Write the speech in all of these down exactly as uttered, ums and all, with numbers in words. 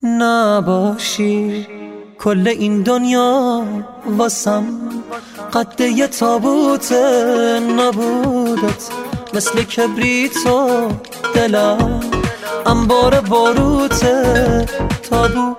نباشی کل این دنیا واسم قد یه تابوت نبودت، مثل کبریتو دلم انبار باروت تابوت.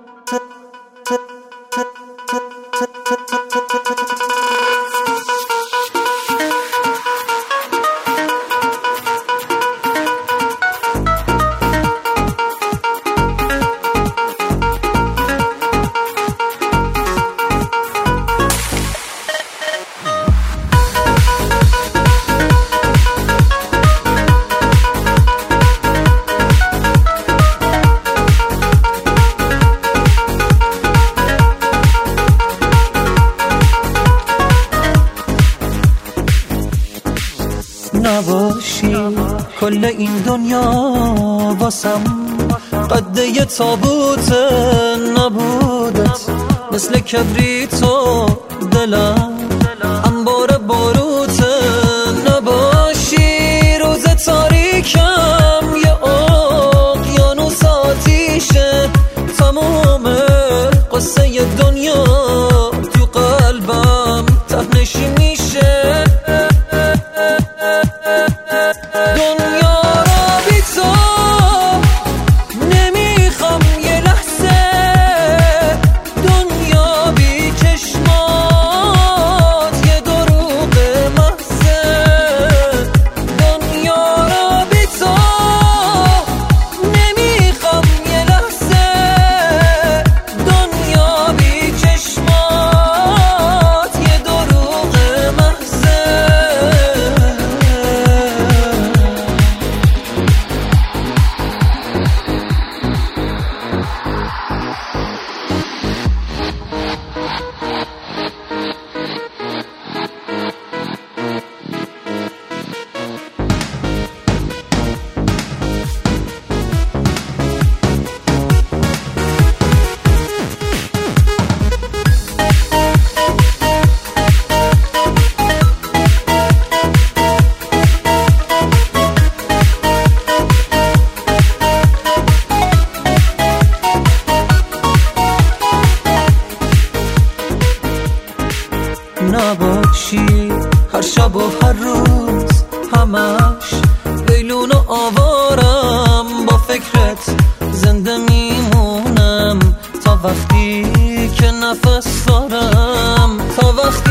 نباشی کل این دنیا واسم قد یه تابوت نبودت، مثل کبریتو دلم انبار باروت. نباشی روز تاریکم یه اقیانوس آتیشه، تمام قصه دنیا تو قلبم تهنشی میشه. دنیا را بی تو نمیخوام یه لحظه، دنیا بی چشمات یه دروغ محضه. دنیا را بی تو نمیخوام یه لحظه، دنیا بی چشمات یه دروغ محضه. نباشی هر شب و هر روز همش لیلون و آوارم، با فکرت زنده میمونم تا وقتی که نفس دارم، تا وقتی